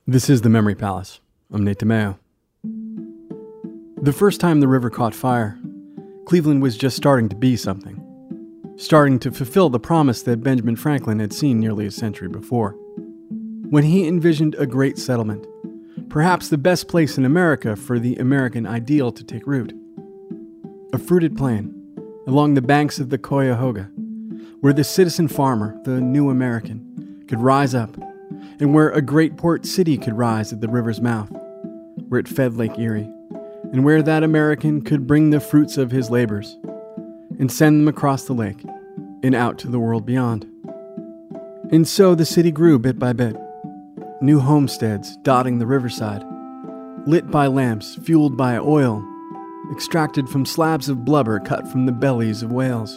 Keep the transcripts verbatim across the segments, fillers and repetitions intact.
This is the Memory Palace. I'm Nate DeMeo. The first time the river caught fire, Cleveland was just starting to be something. Starting to fulfill the promise that Benjamin Franklin had seen nearly a century before. When he envisioned a great settlement, perhaps the best place in America for the American ideal to take root. A fruited plain, along the banks of the Cuyahoga, where the citizen farmer, the new American, could rise up, and where a great port city could rise at the river's mouth, where it fed Lake Erie, and where that American could bring the fruits of his labors and send them across the lake and out to the world beyond. And so the city grew bit by bit, new homesteads dotting the riverside, lit by lamps fueled by oil, extracted from slabs of blubber cut from the bellies of whales.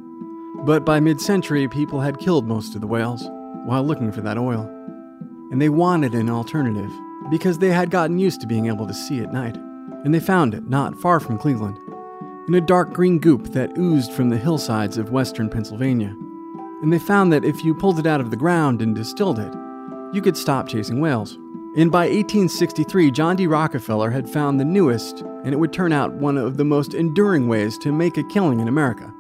But by mid-century, people had killed most of the whales while looking for that oil. And they wanted an alternative because they had gotten used to being able to see at night. And they found it not far from Cleveland, in a dark green goop that oozed from the hillsides of western Pennsylvania. And they found that if you pulled it out of the ground and distilled it, you could stop chasing whales. And by eighteen sixty-three, John D. Rockefeller had found the newest, and it would turn out one of the most enduring ways to make a killing in America.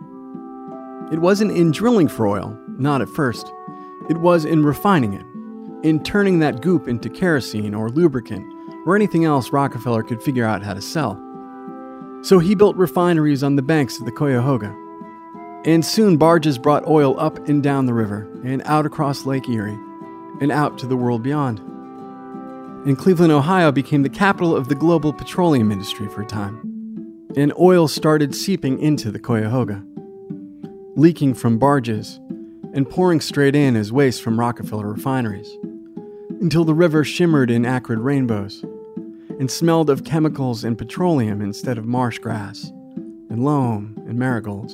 It wasn't in drilling for oil, not at first. It was in refining it, in turning that goop into kerosene or lubricant or anything else Rockefeller could figure out how to sell. So he built refineries on the banks of the Cuyahoga. And soon barges brought oil up and down the river and out across Lake Erie and out to the world beyond. And Cleveland, Ohio became the capital of the global petroleum industry for a time. And oil started seeping into the Cuyahoga, leaking from barges and pouring straight in as waste from Rockefeller refineries, until the river shimmered in acrid rainbows and smelled of chemicals and petroleum instead of marsh grass and loam and marigolds.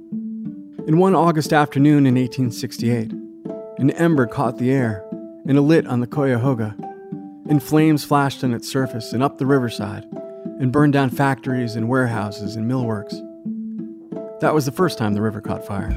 In one August afternoon in eighteen sixty-eight, an ember caught the air and alit on the Cuyahoga, and flames flashed on its surface and up the riverside and burned down factories and warehouses and millworks. That was the first time the river caught fire.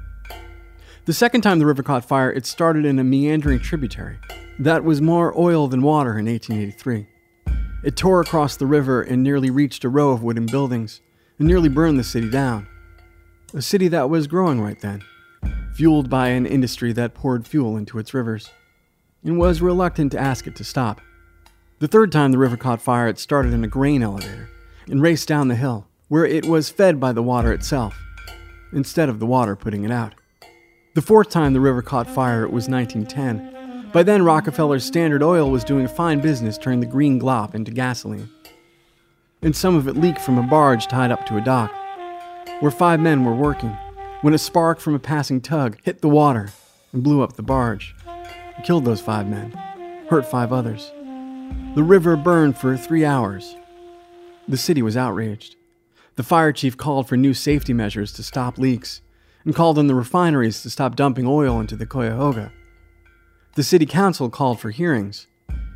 The second time the river caught fire, it started in a meandering tributary that was more oil than water in eighteen eighty-three. It tore across the river and nearly reached a row of wooden buildings and nearly burned the city down. A city that was growing right then, fueled by an industry that poured fuel into its rivers and was reluctant to ask it to stop. The third time the river caught fire, it started in a grain elevator and raced down the hill, where it was fed by the water itself, instead of the water putting it out. The fourth time the river caught fire, it was nineteen ten. By then, Rockefeller's Standard Oil was doing a fine business turning the green glop into gasoline. And some of it leaked from a barge tied up to a dock, where five men were working, when a spark from a passing tug hit the water and blew up the barge. It killed those five men, hurt five others. The river burned for three hours. The city was outraged. The fire chief called for new safety measures to stop leaks, and called on the refineries to stop dumping oil into the Cuyahoga. The city council called for hearings.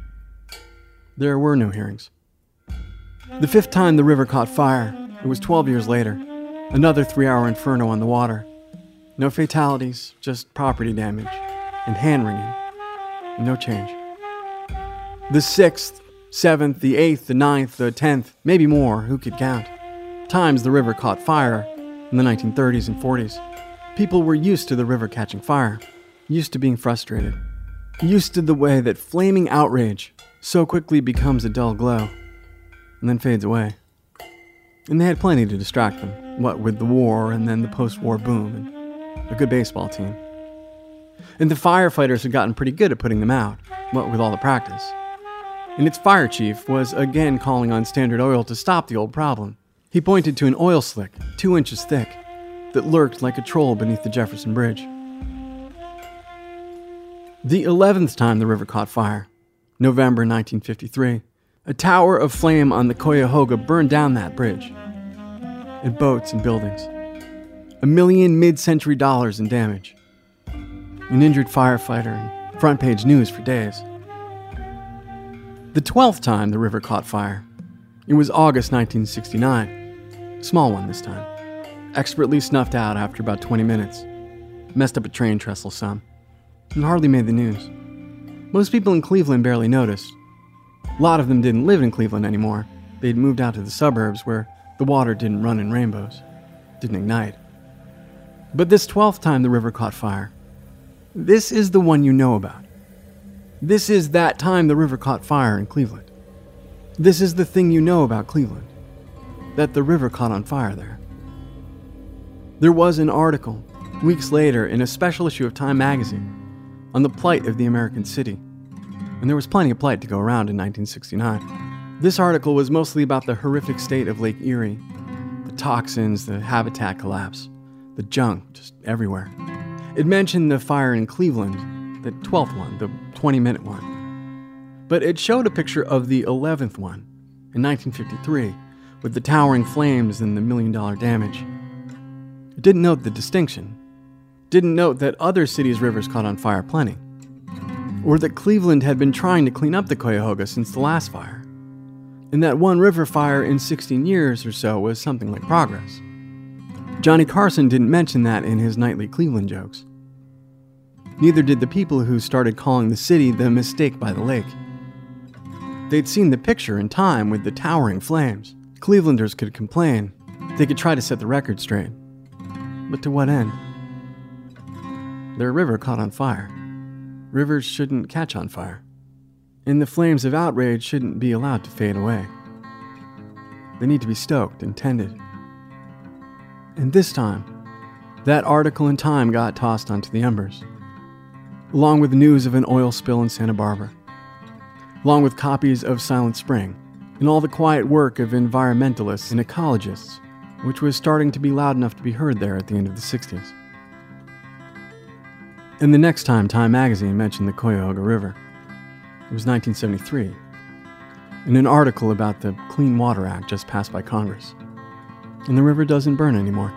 There were no hearings. The fifth time the river caught fire, it was twelve years later, another three-hour inferno on the water. No fatalities, just property damage, and hand-wringing, and no change. The sixth, seventh, the eighth, the ninth, the tenth, maybe more, who could count, times the river caught fire in the nineteen thirties and forties. People were used to the river catching fire, used to being frustrated, used to the way that flaming outrage so quickly becomes a dull glow and then fades away. And they had plenty to distract them, what with the war and then the post-war boom and a good baseball team. And the firefighters had gotten pretty good at putting them out, what with all the practice. And its fire chief was again calling on Standard Oil to stop the old problem. He pointed to an oil slick, two inches thick, that lurked like a troll beneath the Jefferson Bridge. The eleventh time the river caught fire, November nineteen fifty-three, a tower of flame on the Cuyahoga burned down that bridge, and boats and buildings. A million mid-century dollars in damage. An injured firefighter and front-page news for days. The twelfth time the river caught fire, it was August nineteen sixty-nine. Small one this time. Expertly snuffed out after about twenty minutes. Messed up a train trestle some, and hardly made the news. Most people in Cleveland barely noticed. A lot of them didn't live in Cleveland anymore. They'd moved out to the suburbs where the water didn't run in rainbows, didn't ignite. But this twelfth time the river caught fire, this is the one you know about. This is that time the river caught fire in Cleveland. This is the thing you know about Cleveland, that the river caught on fire there. There was an article, weeks later, in a special issue of Time magazine on the plight of the American city. And there was plenty of plight to go around in nineteen sixty-nine. This article was mostly about the horrific state of Lake Erie, the toxins, the habitat collapse, the junk just everywhere. It mentioned the fire in Cleveland, the twelfth one, the twenty-minute one. But it showed a picture of the eleventh one in nineteen fifty-three, with the towering flames and the million-dollar damage. It didn't note the distinction. Didn't note that other cities' rivers caught on fire plenty. Or that Cleveland had been trying to clean up the Cuyahoga since the last fire. And that one river fire in sixteen years or so was something like progress. Johnny Carson didn't mention that in his nightly Cleveland jokes. Neither did the people who started calling the city the Mistake by the Lake. They'd seen the picture in Time with the towering flames. Clevelanders could complain. They could try to set the record straight. But to what end? Their river caught on fire. Rivers shouldn't catch on fire. And the flames of outrage shouldn't be allowed to fade away. They need to be stoked and tended. And this time, that article in Time got tossed onto the embers, along with news of an oil spill in Santa Barbara, along with copies of Silent Spring, and all the quiet work of environmentalists and ecologists, which was starting to be loud enough to be heard there at the end of the sixties. And the next time Time magazine mentioned the Cuyahoga River, it was nineteen seventy-three, in an article about the Clean Water Act just passed by Congress. And the river doesn't burn anymore.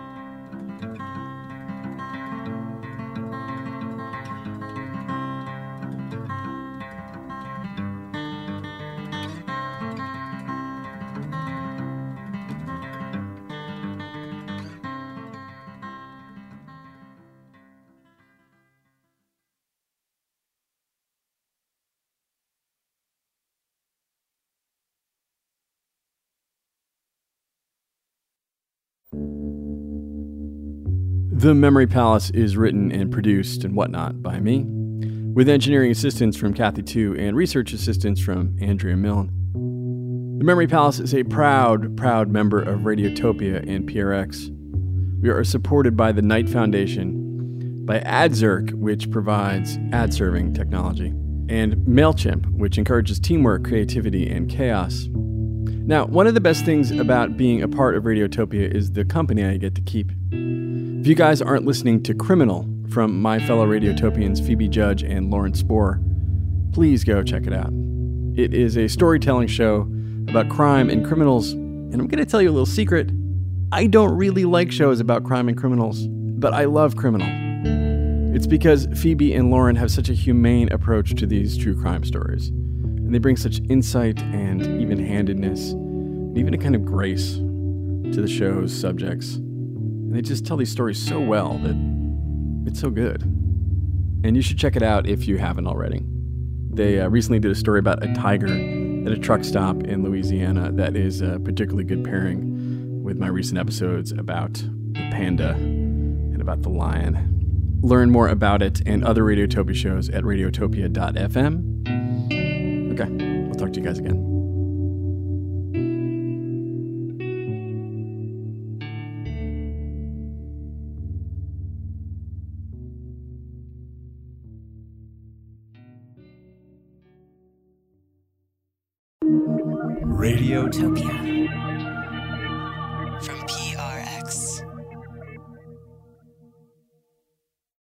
The Memory Palace is written and produced and whatnot by me, with engineering assistance from Kathy Tu and research assistance from Andrea Milne. The Memory Palace is a proud, proud member of Radiotopia and P R X. We are supported by the Knight Foundation, by AdZerk, which provides ad serving technology, and MailChimp, which encourages teamwork, creativity, and chaos. Now, one of the best things about being a part of Radiotopia is the company I get to keep. If you guys aren't listening to Criminal from my fellow Radiotopians Phoebe Judge and Lauren Spohr, please go check it out. It is a storytelling show about crime and criminals, and I'm going to tell you a little secret. I don't really like shows about crime and criminals, but I love Criminal. It's because Phoebe and Lauren have such a humane approach to these true crime stories, and they bring such insight and even-handedness, and even a kind of grace to the show's subjects. And they just tell these stories so well that it's so good. And you should check it out if you haven't already. They uh, recently did a story about a tiger at a truck stop in Louisiana that is a particularly good pairing with my recent episodes about the panda and about the lion. Learn more about it and other Radiotopia shows at radiotopia dot f m. Okay, I'll talk to you guys again. Radiotopia.